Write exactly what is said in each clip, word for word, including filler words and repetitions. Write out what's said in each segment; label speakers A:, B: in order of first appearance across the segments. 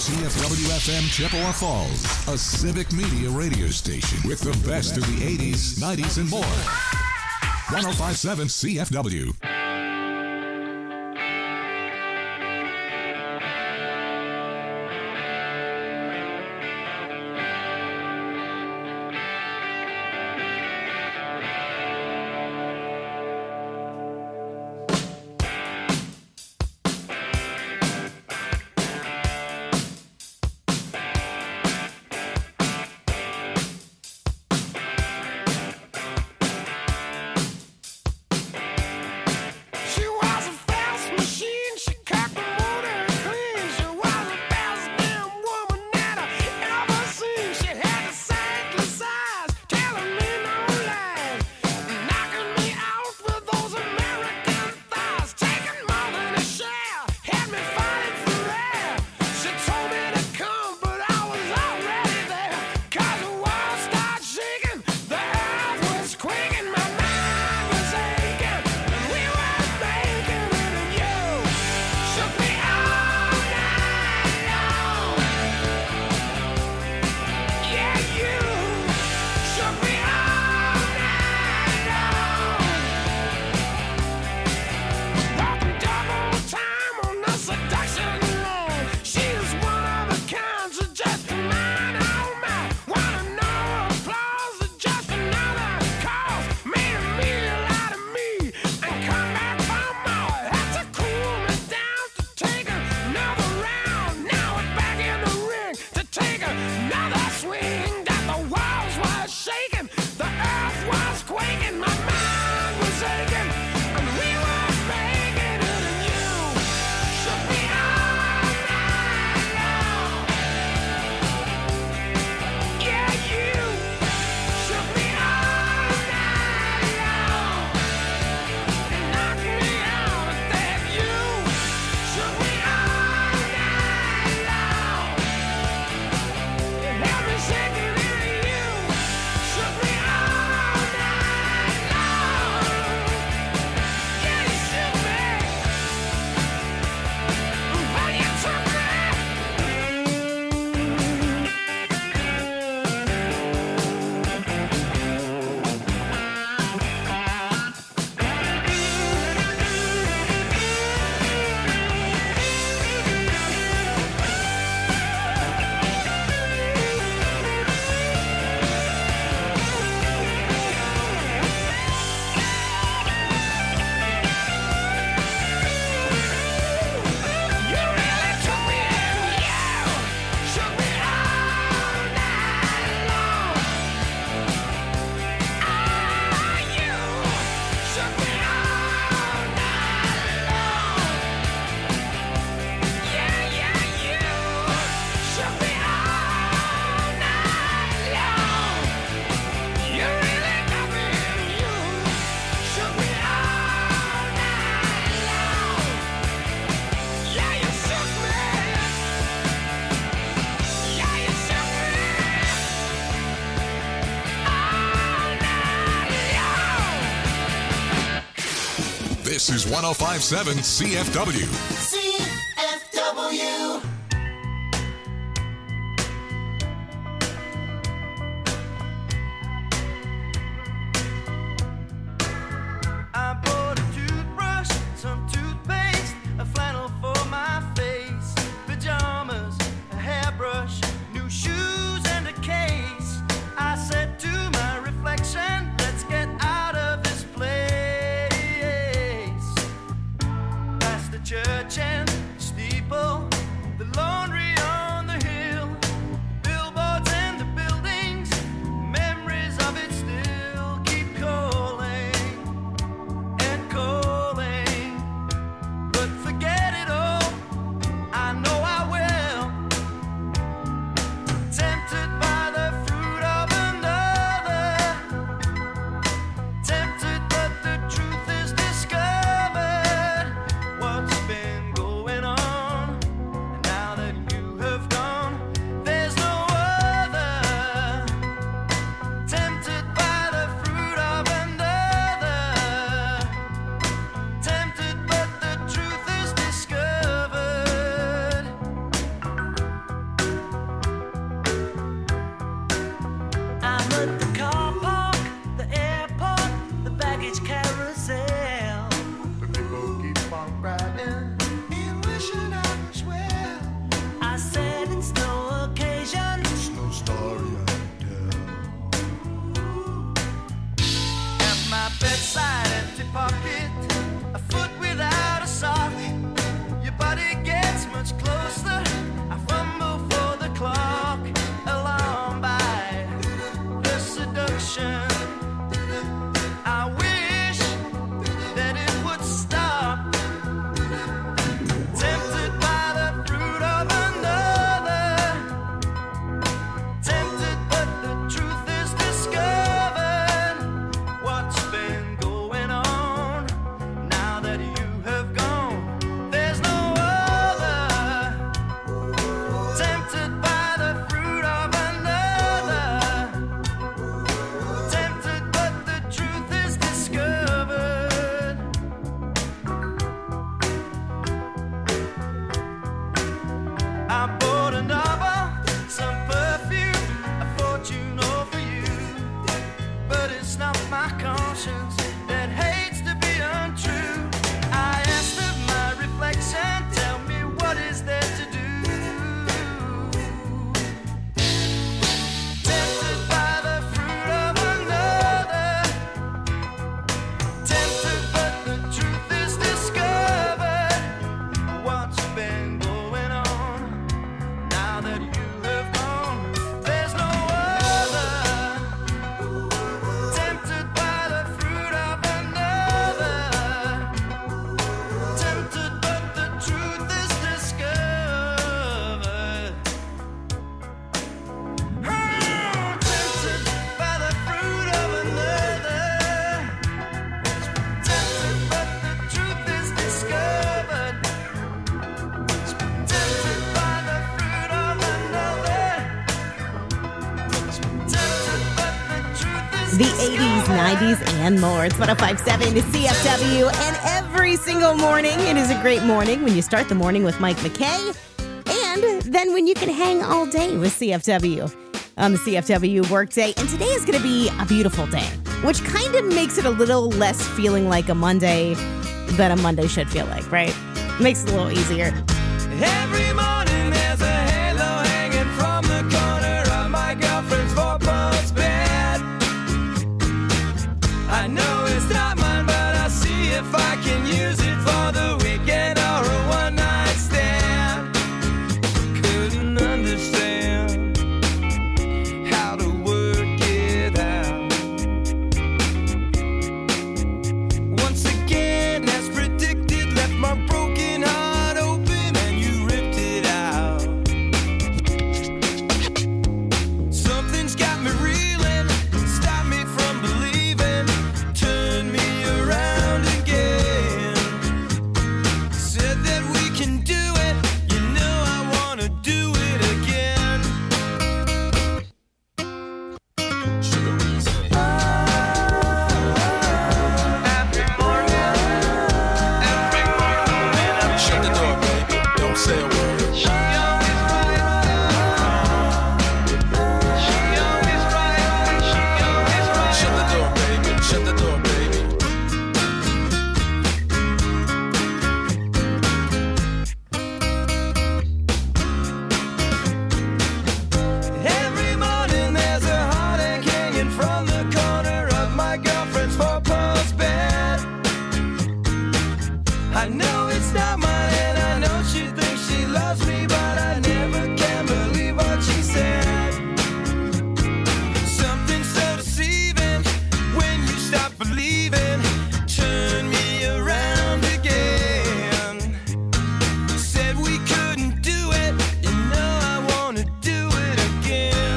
A: C F W F M Chippewa Falls, a civic media radio station with the best of the eighties, nineties, and more. one oh five point seven C F W. This is one oh five point seven C F W.
B: C F W.
C: I bought a toothbrush, some toothpaste, a flannel for my face, pajamas, a hairbrush, new shoes, and a case. I said to my reflection, let's get out of this place. Past the church and steeple, the laundry on the hill, billboards and the buildings, memories of it still keep calling and calling. But forget it all, I know I will. Tempted by the fruit of another, tempted but the truth is discovered. What's been going
D: eighties, nineties, and more. It's one oh five point seven to C F W, and every single morning, it is a great morning when you start the morning with Mike McKay, and then when you can hang all day with C F W on the C F W Workday. And today is going to be a beautiful day, which kind of makes it a little less feeling like a Monday than a Monday should feel like, right? Makes it a little easier.
C: Every morning there's a halo hanging from the corner of my girlfriend's four-post bed. I know it's not mine, but I'll see if I can use it for the weekend or a one-night stand. Couldn't understand how to work it out. Once again, as predicted, left my broken heart open and you ripped it out. Something's got me reeling, stopped me from believing, turned me around again. Said that we can do it, you know I wanna do it again. Every morning, every morning I'm
E: Shut the door, baby. Don't say a word.
C: She always right. She always right. She always right.
E: Shut the door, baby. Shut the door, baby.
C: Every morning there's a heartache hanging from the corner of my girlfriend's four-post bed. I know it's not mine and I know she thinks she loves me, but I never can believe what she said. Something so deceiving when you stop believing, turn me around again. Said we couldn't do it, you know I wanna do it again.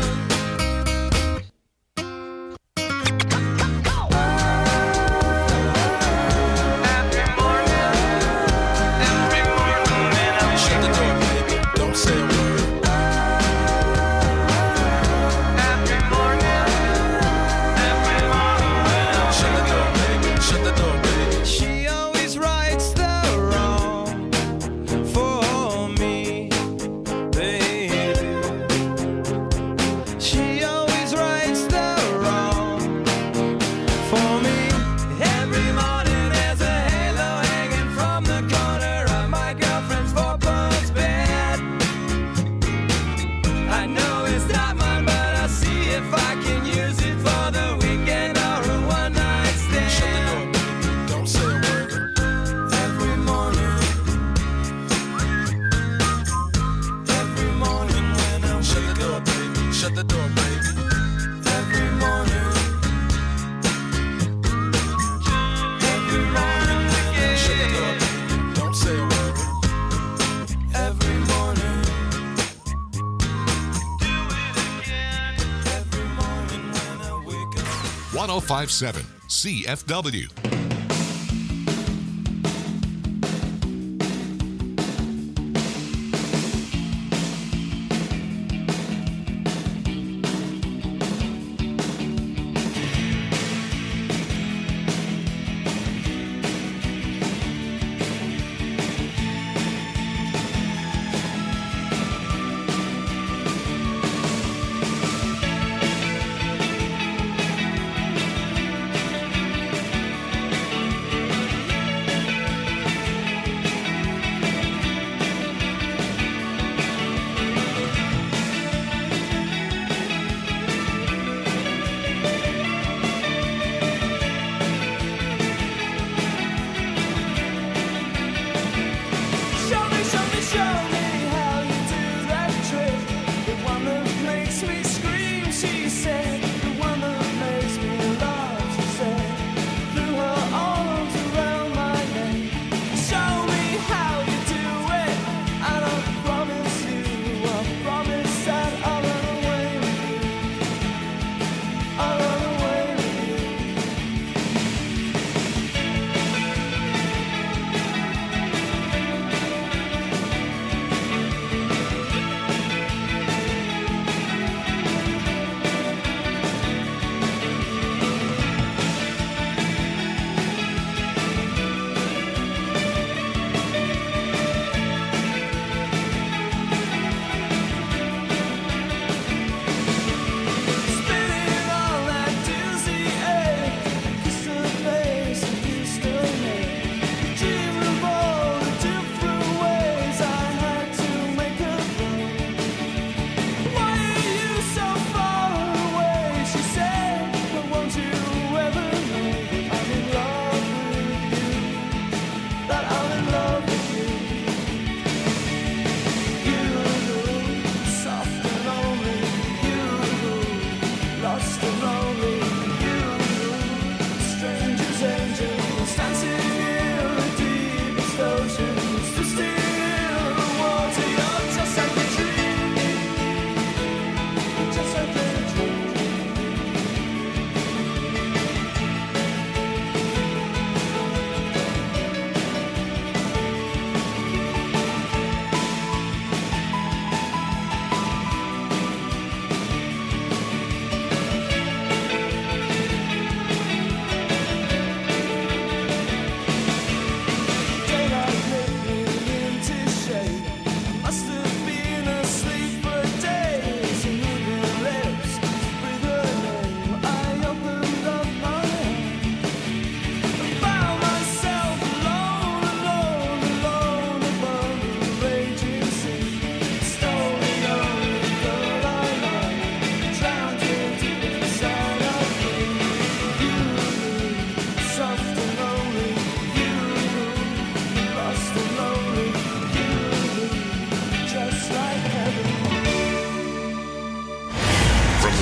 C: Every morning, every morning I'm
E: Shut the door, baby. Don't say a word.
C: every morning, every morning I'm
E: Shut the door, baby. Shut the door, baby.
C: She always rights the wrong for me, baby. She always rights the wrong for me. Every morning there's a halo hanging from the corner of my girlfriend's four-post bed. I know it's not mine, but I'll see if I can use it for the weekend or a one-night stand.
E: Shut the door, baby. Don't say a word.
C: Every morning, every morning when I
E: Shut the
C: wake
E: door,
C: up,
E: baby. Shut the door, baby.
C: every morning, every morning
E: Shut the door,
C: again,
E: baby. Don't say a word.
C: every morning, do it again, every morning when I wake up.
A: one oh five point seven C F W.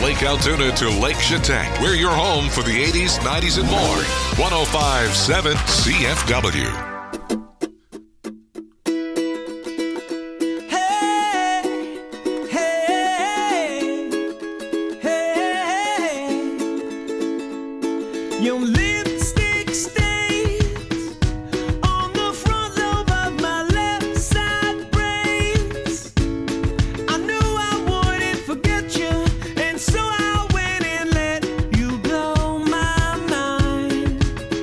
A: Lake Altoona to Lake Chautauqua. We're your home for the eighties, nineties, and more. one oh five point seven C F W.
F: Your lipstick stains on the front lobe of my left side brains. I knew I wouldn't forget you, and so I went and let you blow my mind.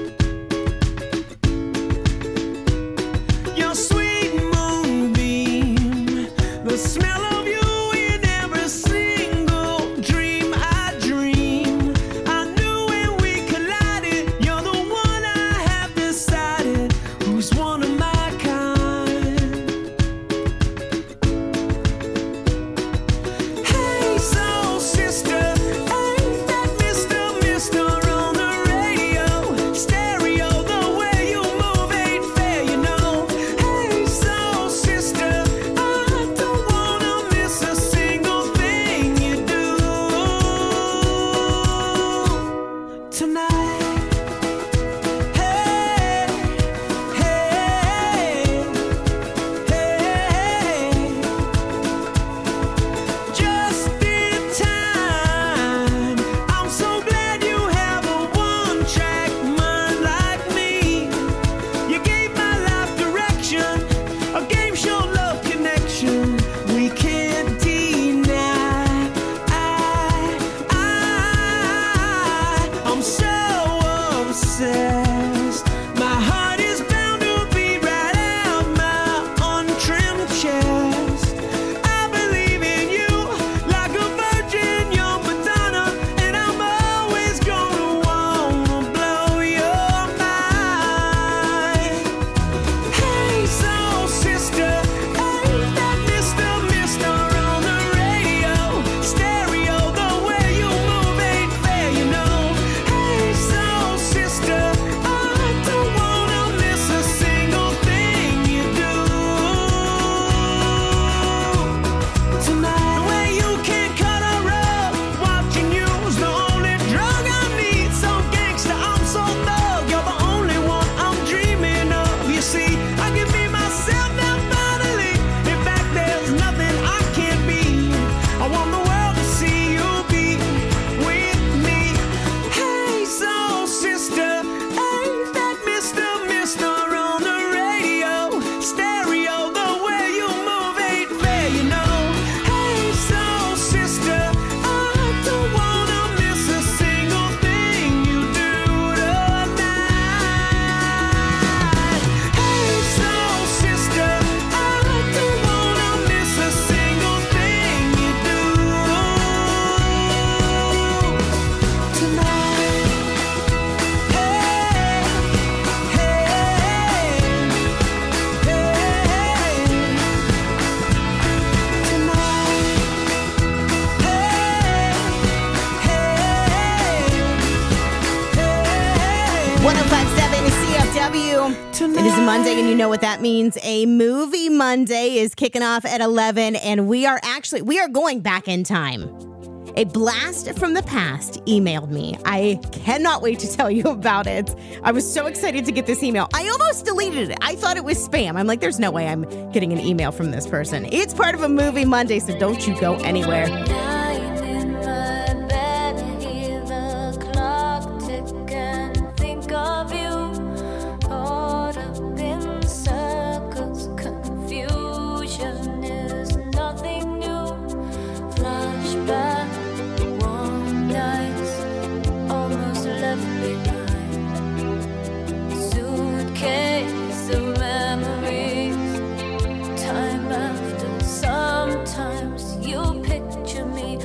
F: Your sweet moonbeam, the smell of you in every single dream I dream. I knew when we collided, you're the one I have decided who's one of my kind. Hey, soul sister, ain't that Mister Mister on the radio? Stereo, the way you move ain't fair, you know. Hey, soul sister, I don't wanna miss a single thing you do tonight. Hey, hey, hey, just in time. I'm so glad you have a one-track mind like me. You gave my life direction, a game show love connection we can't deny. I, I, I'm so obsessed. My heart is bound to beat right out my untrimmed chest. I believe in you like a virgin, young Madonna, and I'm always gonna wanna blow your mind. Hey, soul sister, ain't that Mister Mister on the radio? Stereo, the way you move ain't fair, you know. Hey, soul sister, I don't wanna miss a single thing you do tonight. The way you can cut a rug, watching you's the only drug I need. So gangsta, I'm so thug, you're the only one I'm dreaming of. You see, I can be myself now finally. In fact, there's nothing I can't be. I want the world to see you be with me. Hey, soul sister, ain't that Mister Mister on the radio? Stereo, the way you move ain't fair, you know. Hey, soul sister, I don't wanna miss a single thing you do tonight. Hey, soul sister, I don't wanna miss a single thing you do tonight. Hey, hey, hey, tonight.
D: one oh five point seven C F W. It is Monday, and you know what that means. A movie Monday is kicking off at eleven, and we are actually, we are going back in time. A blast from the past emailed me. I cannot wait to tell you about it. I was so excited to get this email. I almost deleted it. I thought it was spam. I'm like, there's no way I'm getting an email from this person. It's part of a movie Monday, so don't you go anywhere.
G: Lying in my bed, hear the clock tick and think of you. Caught up in circles, confusion is nothing new. Flashback, warm nights, almost left behind. Suitcase of memories, time after. Sometimes you picture me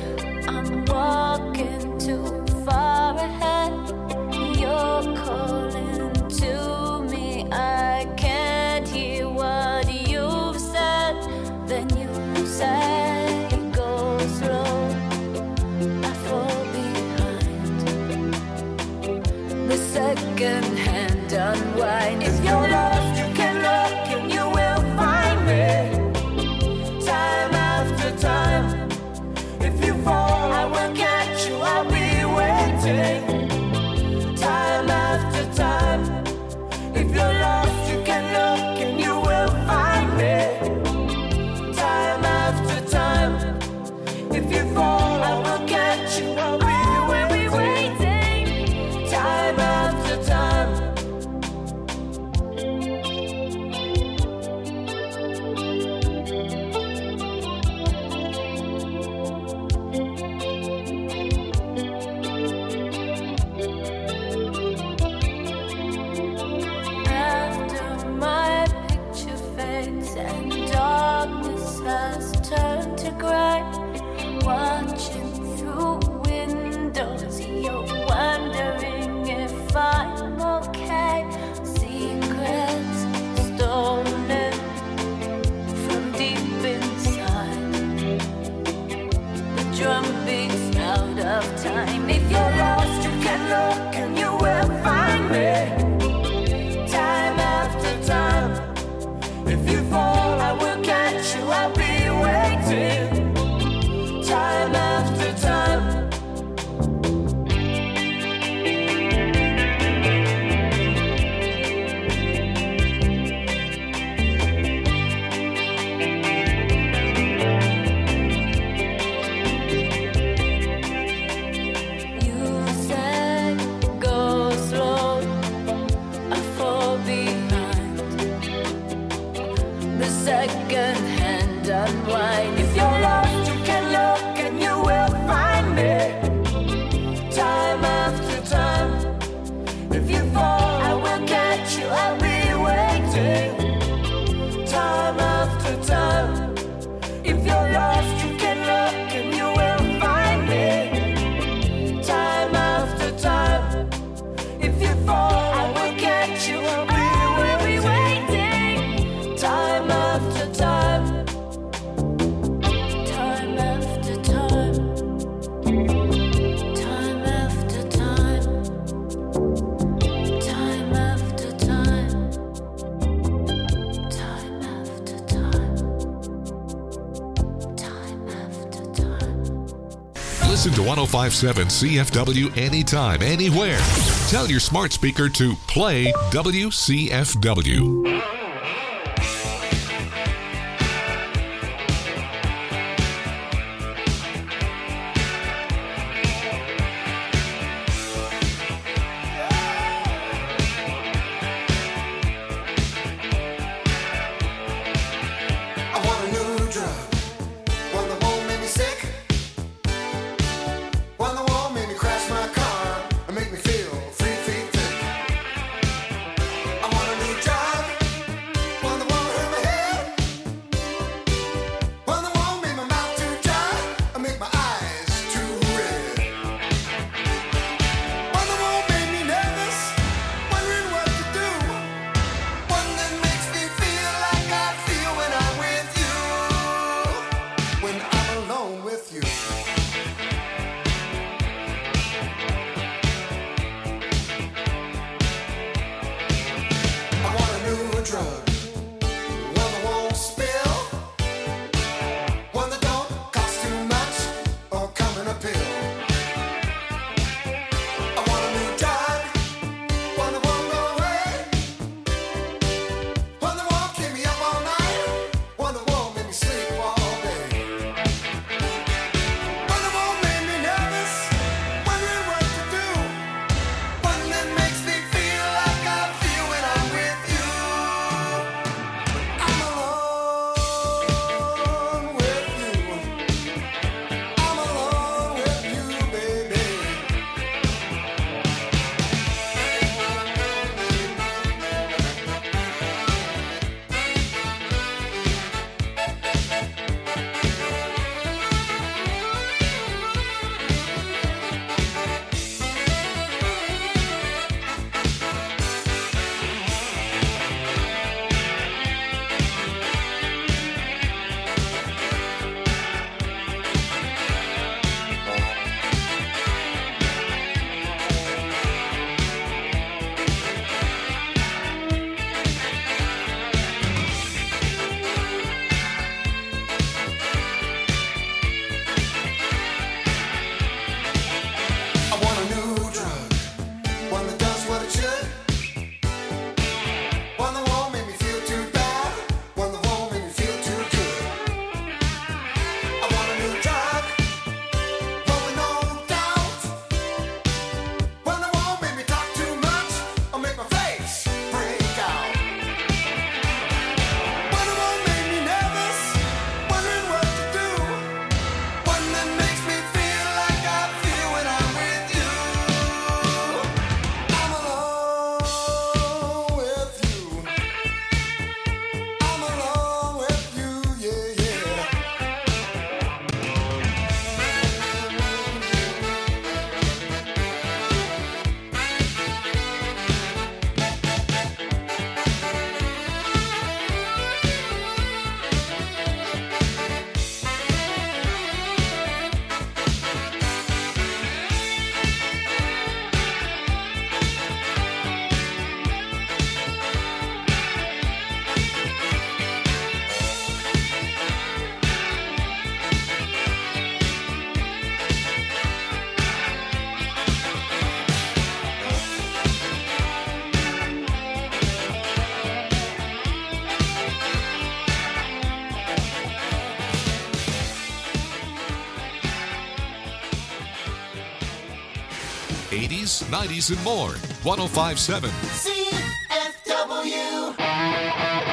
F: waiting, time after time.
G: You said go slow, I fall behind. The second hand unwind.
F: If you're lost, you can look and you will find me, time after time. If you fall, I will catch you, I'll be waiting, time after time. If you're lost, you can look and you will find me, time after time. If you fall, I will catch you, I'll be waiting, time after time.
G: Time after time, time after time, time after time, time after time, time after time.
A: Listen to one oh five point seven C F W anytime, anywhere. Tell your smart speaker to play W C F W.
B: I want a new drug, one that won't make me sick, one that won't make me crash my car and make me feel three feet thick. I want a new drug,
A: eighties, nineties, and more. one oh five point seven.
B: C F W.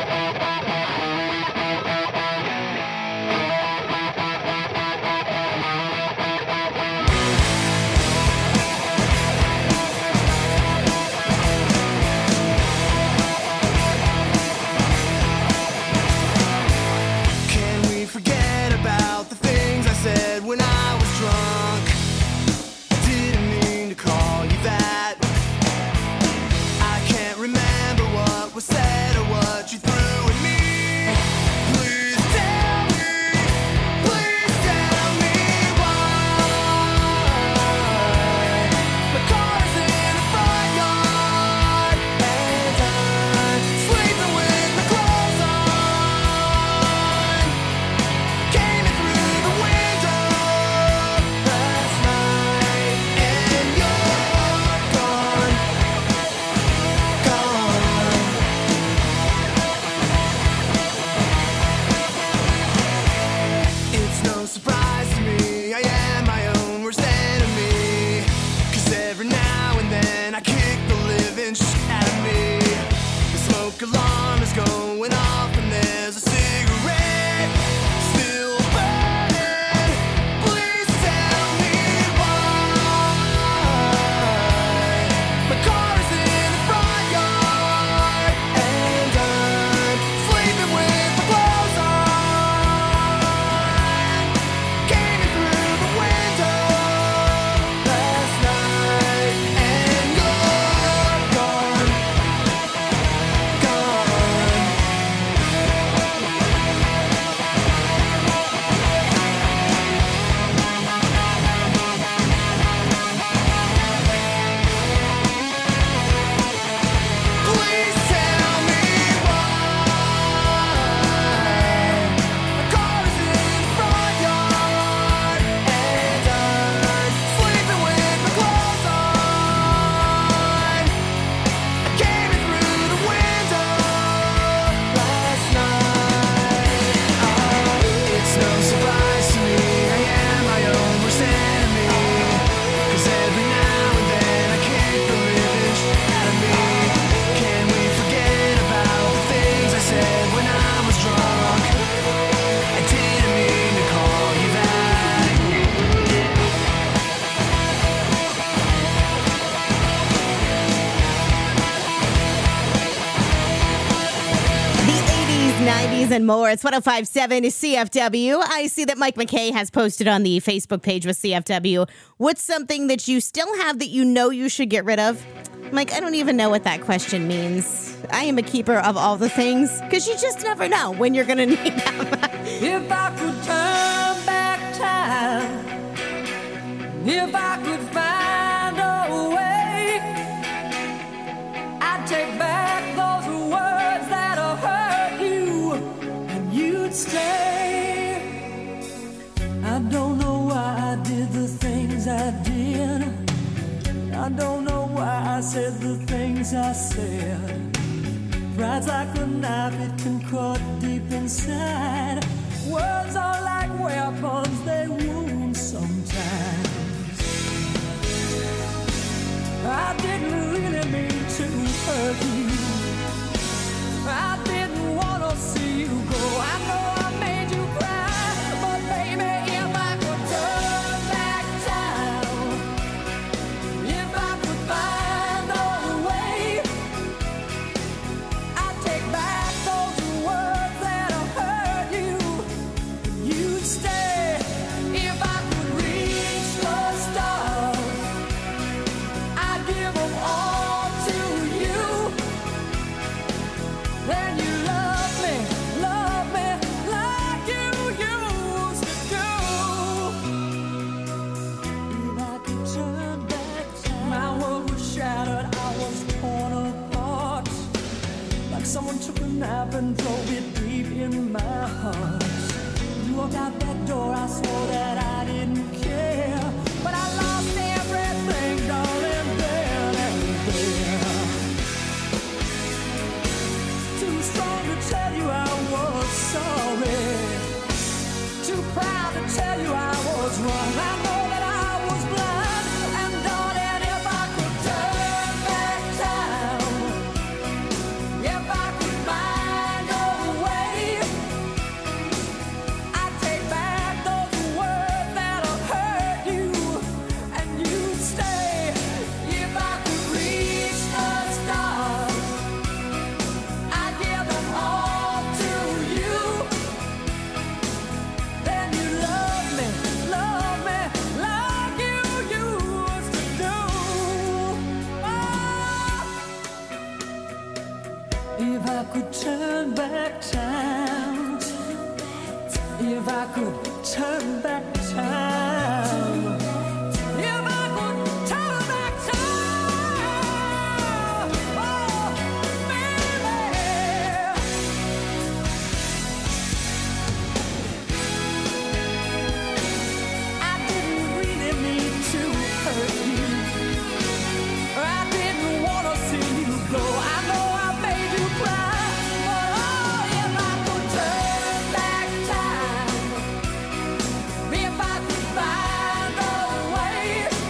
C: Can we forget about the things I said when I was drunk? I didn't mean to call you that. I can't remember what was said or what you threw at me. Please tell me, please tell me why. My car's in the front yard and I'm sleeping with my clothes on. Came in through the window last night and you're gone, gone. It's no surprise to me, I am my own worst enemy. 'Cause every now and then I kick the living shit out of me. The smoke alarm is going off and there's a cigarette still burning. Please tell me why. My car is in the front yard and I'm sleeping with my clothes on. Came in through the window last night and you're gone, gone. Please tell me why. My car is in the front yard and I'm sleeping with my clothes on. I came in through the window last night. Oh, it's no surprise to me, I am my own worst enemy. 'Cause every now and then I kick the living shit out of me. Can we forget about the things I said when I was drunk? I didn't mean to call you that.
D: The eighties, nineties, and more. It's one oh five point seven C F W. I see that Mike McKay has posted on the Facebook page with C F W. What's something that you still have that you know you should get rid of? Mike, I don't even know what that question means. I am a keeper of all the things because you just never know when you're going to need them.
F: If I could turn back time, if I could find a way, I'd take back those words that have hurt you, and you'd stay. I don't know why I did the things I did. I don't know why I said the things I said. Pride's like a knife, it can cut deep inside. Words are like weapons, they wound sometimes. I didn't really mean to hurt you. I didn't want to see you go. I know I made you cry, but baby, if I could turn back time, if I could find a way, I'd take back those words that have hurt you, If I could turn back time. If I could turn back time. Oh, baby. I didn't really mean to hurt you. I didn't want to see you go. I know I made you cry. But oh, if I could turn back time. If I could find a way,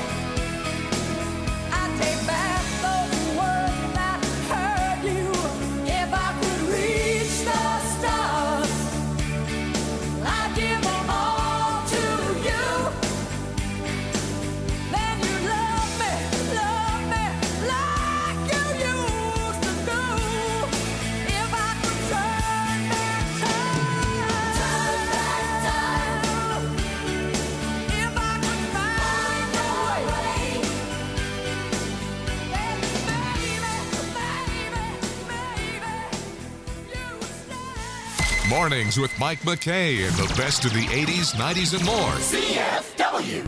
F: I'd take back those words that hurt you. If I could reach the stars, I'd give them all to you. Then you love me, love me like you used to do. If I could turn back time, turn back time. If I could find a way, then baby, baby, baby, you would stay.
A: Mornings with Mike McKay and the best of the eighties, nineties, and more.
B: C F W.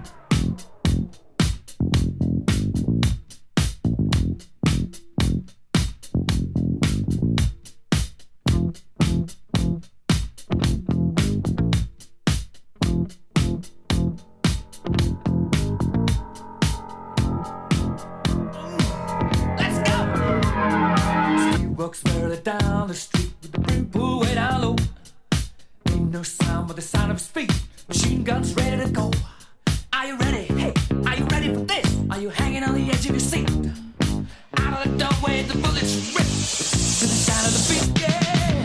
F: Let's go. She walks merrily down the street with the brim pulled way down low. Ain't no sound but the sound of his feet. Machine guns ready to go. Are you ready? Hey, are you ready for this? Are you hanging on the edge of your seat? Out of the doorway, the bullets rip to the sound of the beat. Yeah.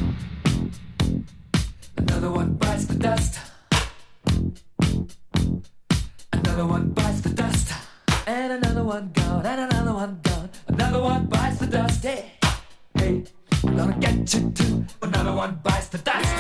F: Another one bites the dust. Another one bites the dust. And another one gone, and another one gone. Another one bites the dust. Hey, hey, I'm gonna get you too. Another one bites the dust.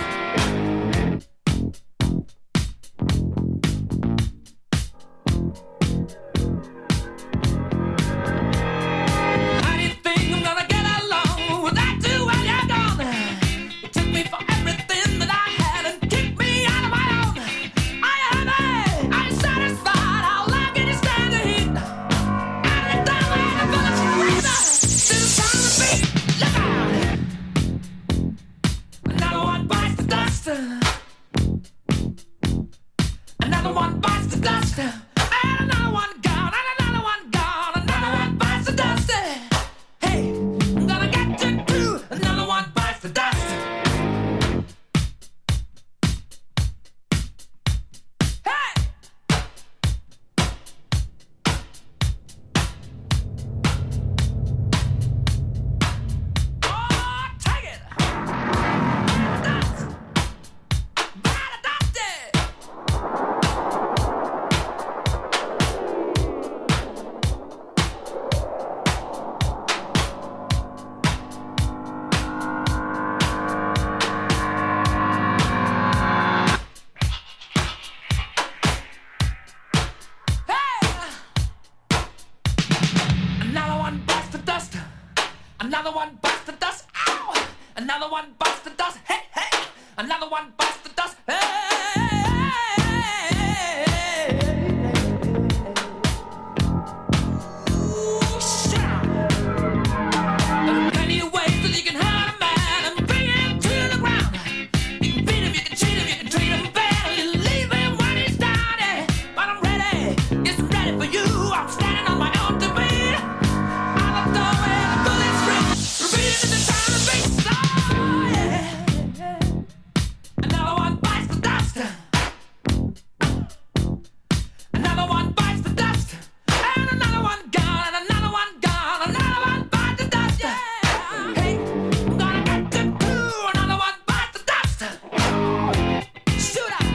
F: How do you think I'm gonna get along without you while you're gone? You took me for everything that I had and kicked me out of my own. Are you happy? Are you satisfied? How long can you stand the heat? Out of the doorway, the bullets rip to the sound of the beat. Look out! Another one bites the dust. Another one bites the dust. And another one gone, and another one gone. Another one bites the dust. Hey, I'm gonna get you too. Another one bites the dust. Hey! Oh, take it! Dust! Gotta dust it! Hey! Another one bites the dust. Another one bites the dust. Ow! Another one bites the dust. Hey, hey! Another one bites the dust. Hey! Ooh, shout! There are plenty of ways that you can hurt a man and bring him to the ground. You can beat him, you can cheat him, you can treat him bad, or you leave him when he's down. eh. But I'm ready, yes, I'm ready for you. I'm standing on my own two feet. Out the doorway, the bullets rip, repeating to the sound of the beat. Oh, yeah. Another one bites the dust. Another one bites the dust. And another one gone, and another one gone. Another one bites the dust. Hey, I'm gonna get you too. Another one bites the dust. Shoot out.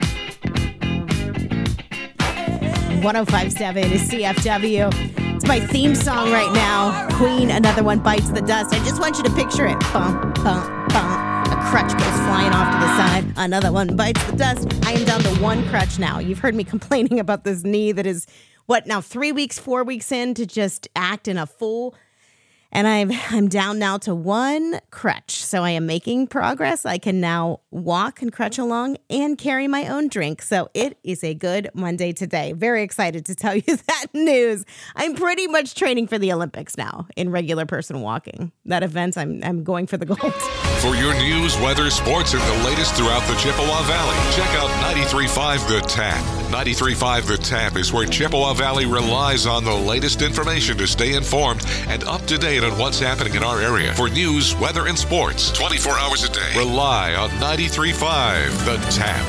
D: one oh five point seven is C F W. It's my theme song right now. Queen, Another One Bites the Dust. I just want you to picture it. Bum, bum, bum. A crutch goes flying off to the side. Another one bites the dust. I am down to one crutch now. You've heard me complaining about this knee that is, what, now three weeks, four weeks in to just act in a full And I'm, I'm down now to one crutch, so I am making progress. I can now walk and crutch along and carry my own drink. So it is a good Monday today. Very excited to tell you that news. I'm pretty much training for the Olympics now in regular person walking. That event, I'm, I'm going for the gold.
A: For your news, weather, sports, and the latest throughout the Chippewa Valley, check out ninety-three point five The Tap. ninety-three point five The Tap is where Chippewa Valley relies on the latest information to stay informed and up to date on what's happening in our area. For news, weather, and sports, twenty-four hours a day, rely on ninety-three point five The Tap.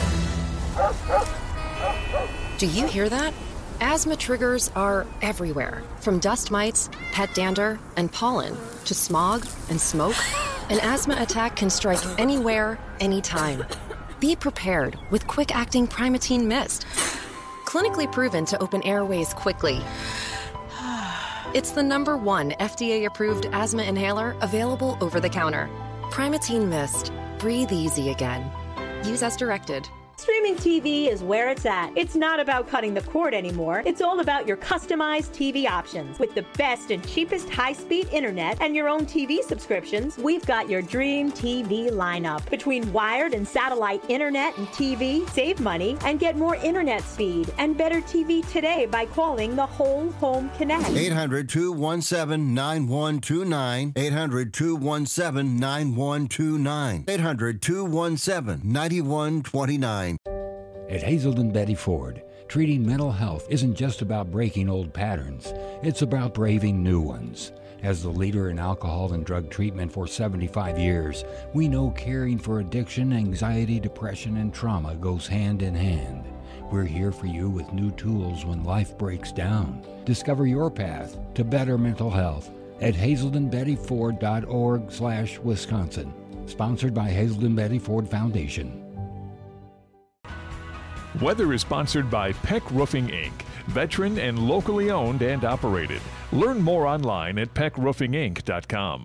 H: Do you hear that? Asthma triggers are everywhere, from dust mites, pet dander, and pollen, to smog and smoke. An asthma attack can strike anywhere, anytime. Be prepared with quick-acting Primatene Mist. Clinically proven to open airways quickly. It's the number one F D A-approved asthma inhaler available over the counter. Primatene Mist. Breathe easy again. Use as directed.
I: Streaming T V is where it's at. It's not about cutting the cord anymore. It's all about your customized T V options. With the best and cheapest high-speed internet and your own T V subscriptions, we've got your dream T V lineup. Between wired and satellite internet and T V, save money and get more internet speed and better T V today by calling the Whole Home Connect.
J: eight hundred, two one seven, nine one two nine. eight hundred, two one seven, nine one two nine. eight hundred, two one seven, nine one two nine.
K: At Hazelden Betty Ford, treating mental health isn't just about breaking old patterns. It's about braving new ones. As the leader in alcohol and drug treatment for seventy-five years, we know caring for addiction, anxiety, depression, and trauma goes hand in hand. We're here for you with new tools when life breaks down. Discover your path to better mental health at hazelden betty ford dot org slash Wisconsin. Sponsored by Hazelden Betty Ford Foundation.
L: Weather is sponsored by Peck Roofing, Incorporated, veteran and locally owned and operated. Learn more online at peck roofing inc dot com.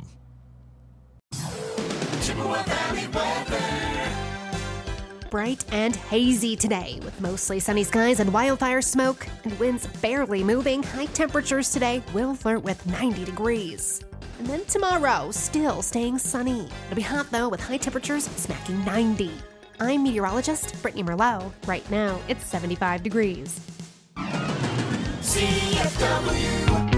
B: Chippewa Valley weather.
M: Bright and hazy today with mostly sunny skies and wildfire smoke and winds barely moving. High temperatures today will flirt with ninety degrees. And then tomorrow, still staying sunny. It'll be hot though with high temperatures smacking ninety. I'm meteorologist Brittany Merlot. Right now, it's seventy-five degrees.
B: C F W.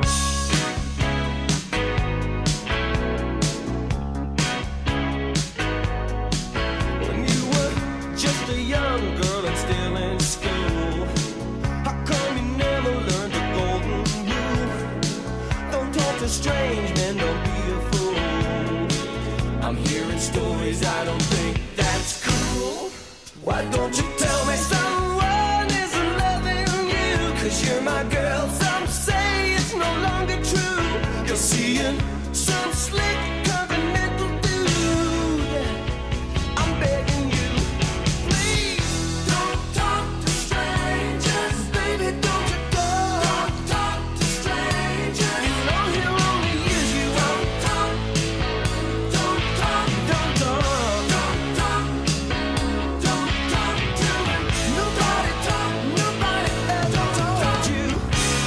F: When you were just a young girl and still in school, how come you never learned the golden rule? Don't talk to strange men, don't be a fool. I'm hearing stories I don't think that's cool. Why don't you tell me someone is loving you? Cause you're my girl, some say it's no longer true. You're seeing some slick continental dude. I'm begging you, please don't talk to strangers. Baby, don't you go. Don't talk to strangers. You know he'll only use you. Don't talk, don't talk, don't talk, don't talk, don't talk to him. Nobody talk, nobody ever talk to you.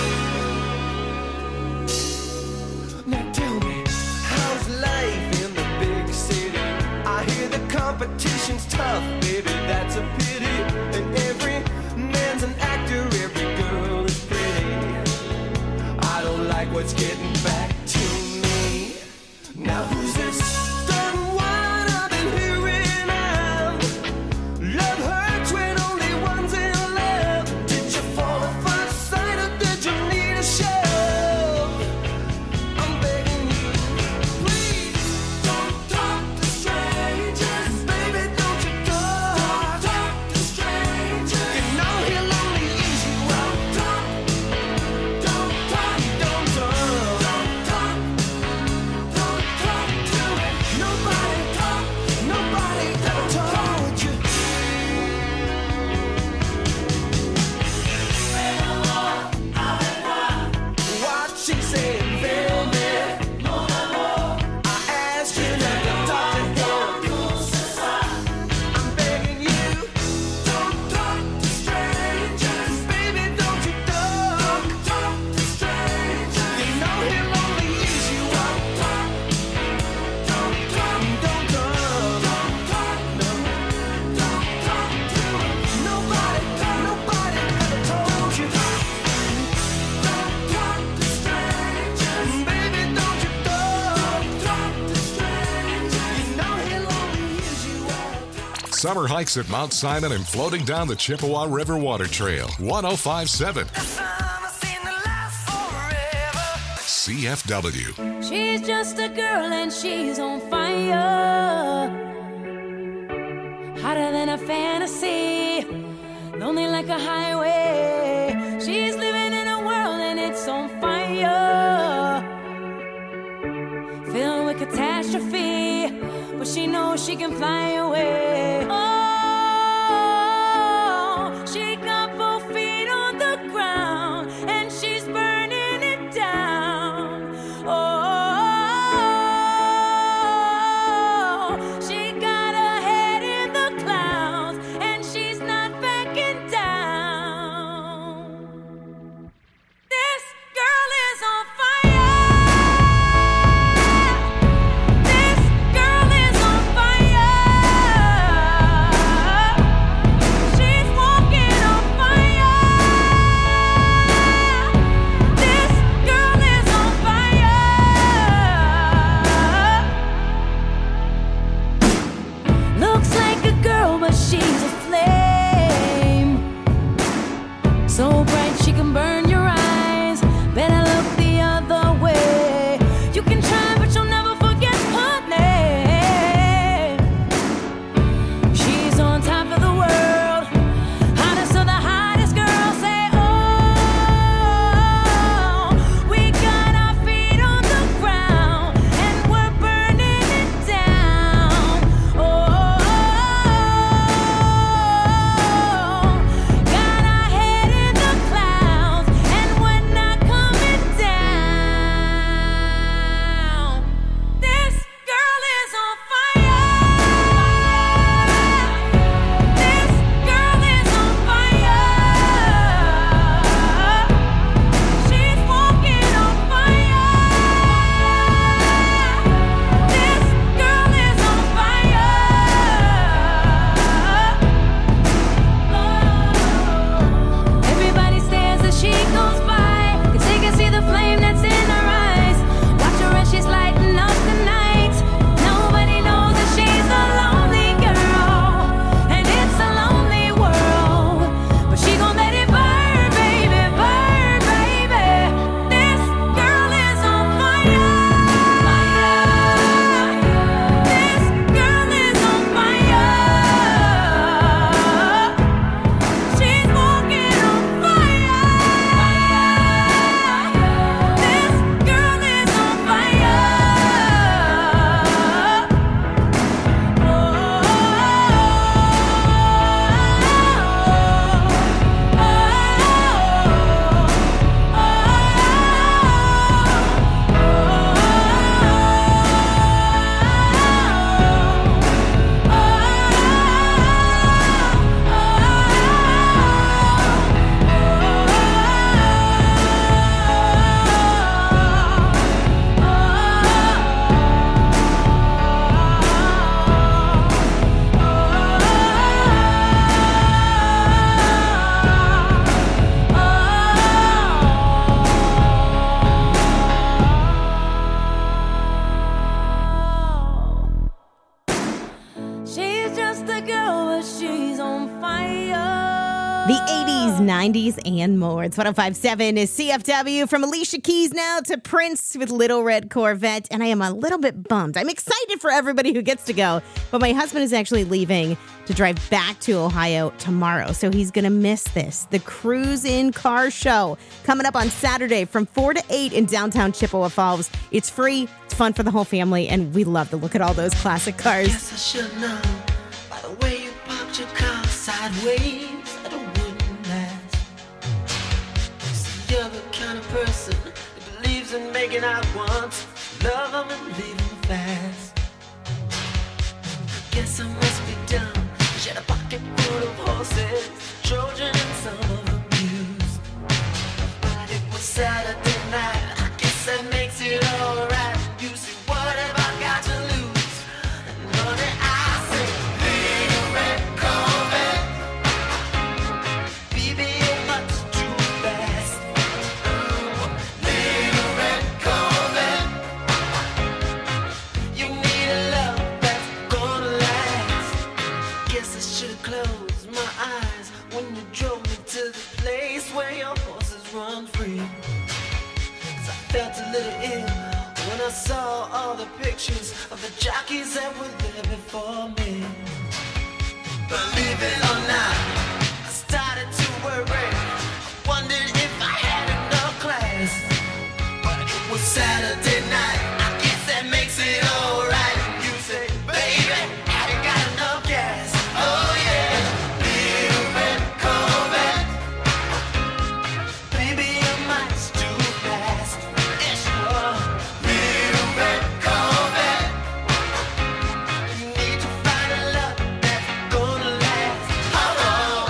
F: Now tell me, how's life in the big city? I hear the competition's tough, baby, that's a pity. And every man's an actor, every girl is pretty. I don't like what's getting back to me. Now who's this certain one I've been hearing of? Love hurts when only one's in love. Did you fall at first sight or did you need a shove? I'm begging you, please don't talk to strangers. Baby, don't you go. Don't talk to strangers. You know he'll only use you. Don't talk, don't talk, don't talk, don't talk, don't talk to
A: Summer hikes at Mount Simon and floating down the Chippewa River Water Trail. one oh five point seven C F W.
G: She's just a girl and she's on fire. Hotter than a fantasy, lonely like a highway. She's living in a world and it's on fire, filled with catastrophe, but she knows she can fly away. Oh, she got both feet on the ground and she's burning it down. Oh, she got her head in the clouds and she's not backing down. This girl is on fire. This girl is on fire. She's walking on fire. This girl is on fire. Looks like a girl, but she's a flame. So bright she can burn your eyes. Better look the other way. You can try, but you'll never forget her name. She's on top of the world, hottest of the hottest girls. Say, oh, we got our feet on the ground and we're burning it down. Oh, got our head in the clouds and we're not coming down. This girl is on fire. This girl is on fire. She's walking on fire. This girl is on fire. Everybody stares as she goes by, 'cause they can see the flame that's in her eyes. Watch her as she's lighting up the night. Nobody knows that she's a lonely girl, and it's a lonely world. But she gon' let it burn, baby, burn, baby. This girl is on fire. This girl is on fire. She's walking on fire. This girl is on fire. She's just a girl, but she's on fire.
D: The eighties, nineties, and more. It's one oh five point seven is C F W. From Alicia Keys now to Prince with Little Red Corvette. And I am a little bit bummed. I'm excited for everybody who gets to go. But my husband is actually leaving to drive back to Ohio tomorrow. So he's going to miss this. The Cruise In Car Show coming up on Saturday from four to eight in downtown Chippewa Falls. It's free. It's fun for the whole family. And we love to look at all those classic cars.
F: Guess I should know by the way you parked your car sideways that it wouldn't last. See, you're the kind of person that believes in making out once, love them and leave them fast. Guess I must be dumb. She had a pocket full of horses, Trojan and some of them used. But it was Saturday night. I guess that makes it alright. You see, what have I got to lose? And honey, I say, little red Corvette, baby, you're much too fast. Little red Corvette, you need a love that's gonna last. should've closed my eyes when you drove me to the place where your horses run free. 'Cause I felt a little ill when I saw all the pictures of the jockeys that were there before me. Believe it or not, I started to worry. I wondered if I had enough class. But it was Saturday night, I guess that makes it alright. You say, baby, I ain't got enough gas. Oh yeah, little red Corvette. Baby, your mind's too fast. Yeah, sure. Little red Corvette. You need to find a love that's gonna last. Oh, oh.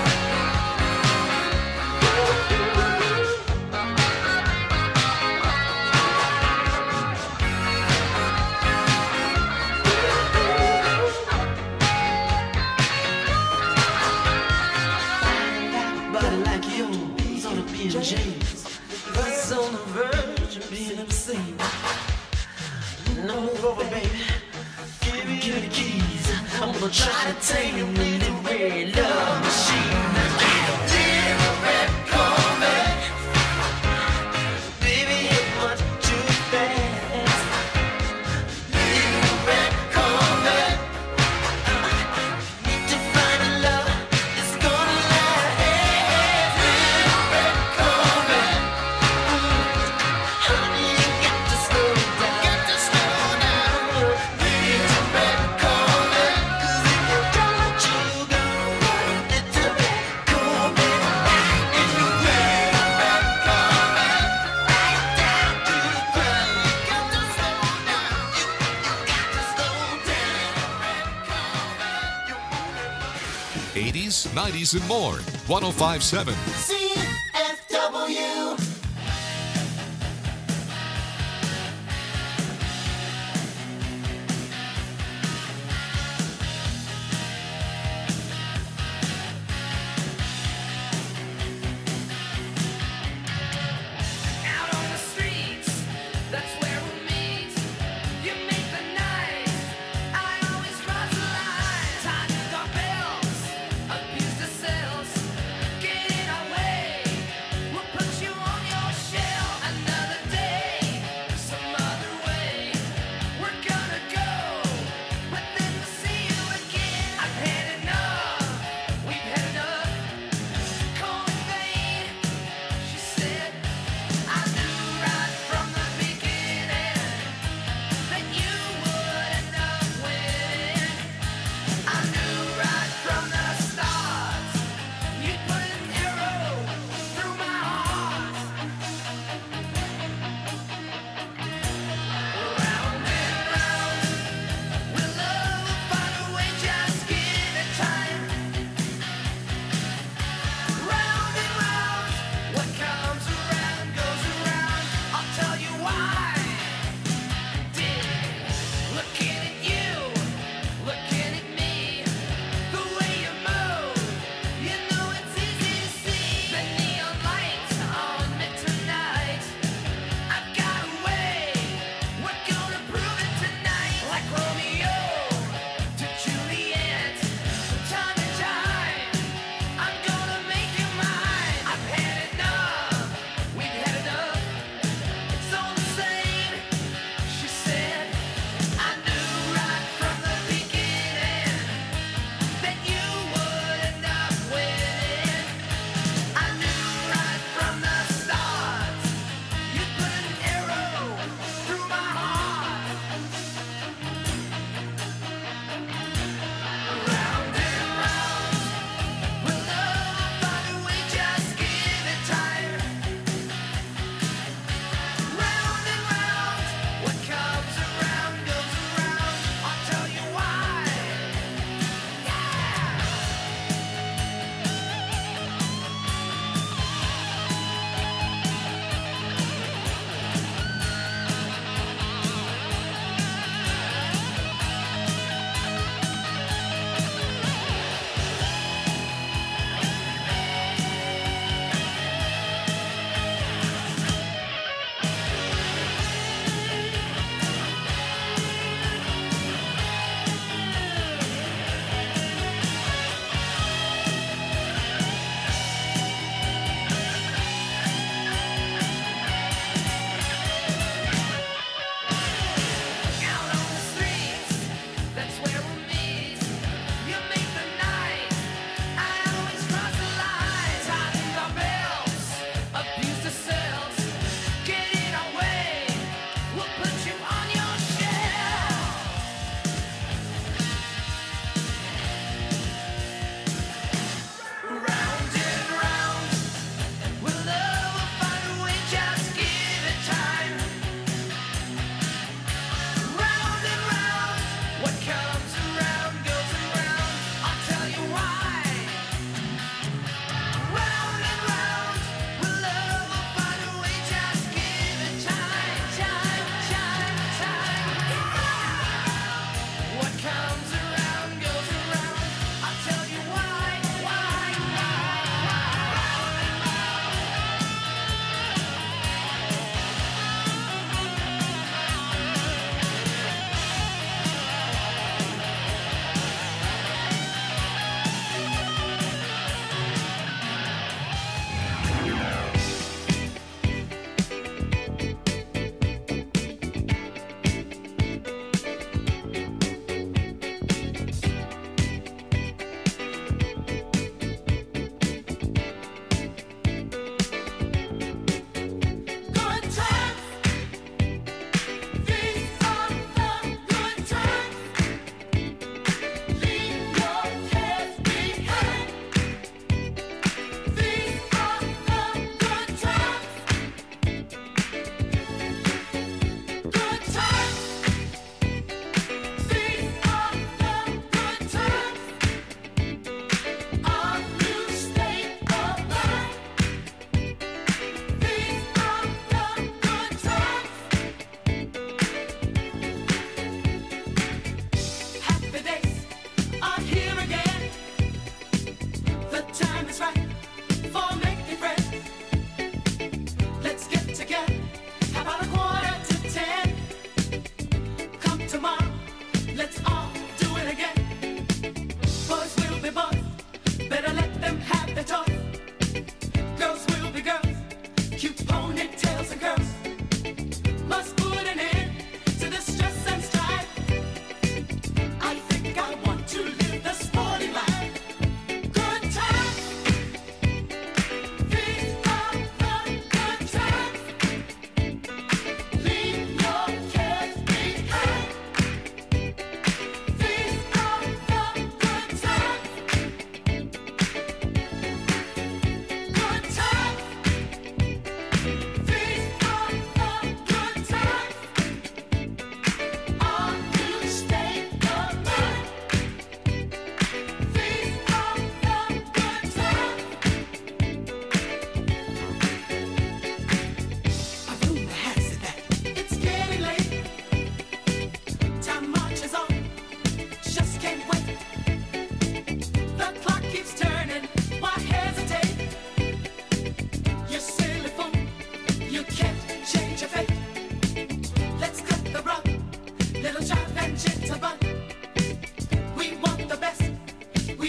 F: Body like yours on a P and J's. That's on the verge of being obscene. No over, baby. Give me, give me the keys. I'm gonna try to tame you in the red love machine. Little red Corvette. Baby, you're much too fast. Little red Corvette. Need to find a love that's gonna last. Little red Corvette. Honey, you got to slow down. Got to slow down. Little red Corvette. 'Cause if you don't, you go. Little red Corvette. And you red, red Corvette. Right down to the ground. You got to slow down. You, you got to slow down.
A: eighties, nineties, and more. one oh five point seven.
F: C F W.
C: Out on the streets, that's where we meet. You make the night, I always cross the line. Tied to our bells, abuse the cells, get in our way. We'll put you on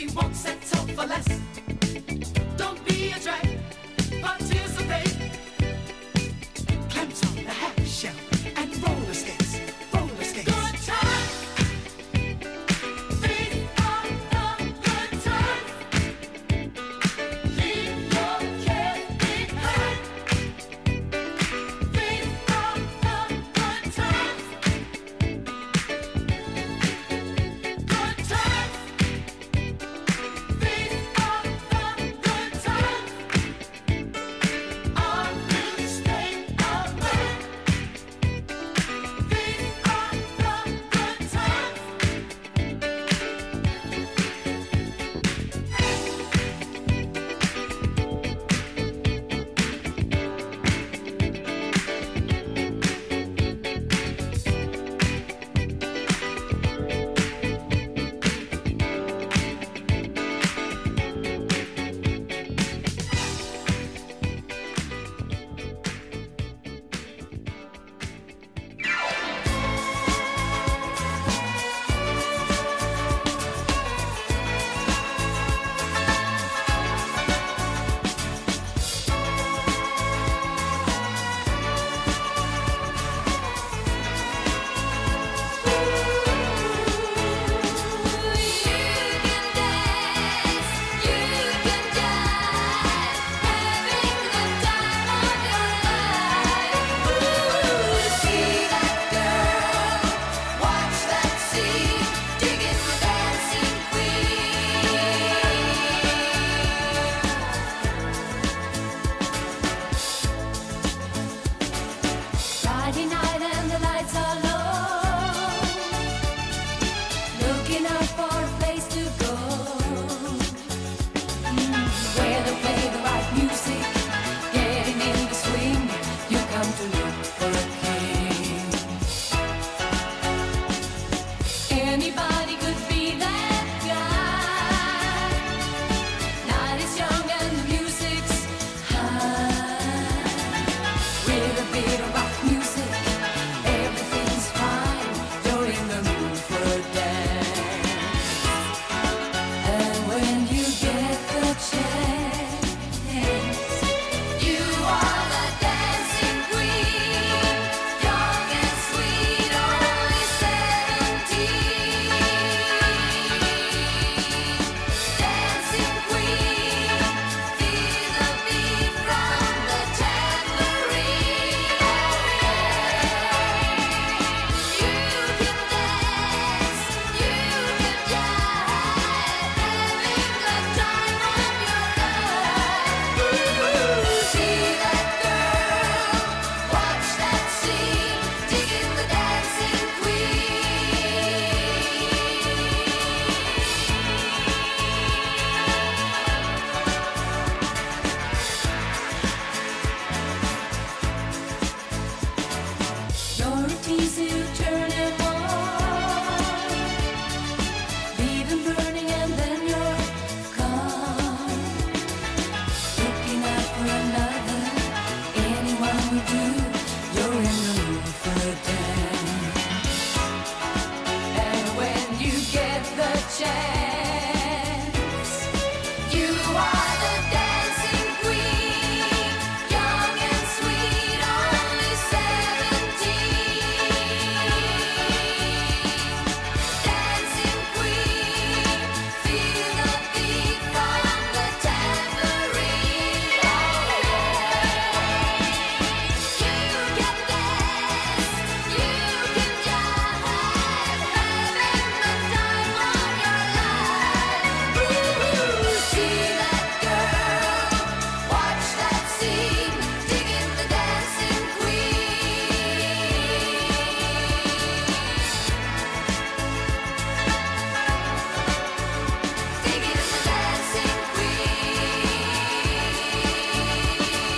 F: won't say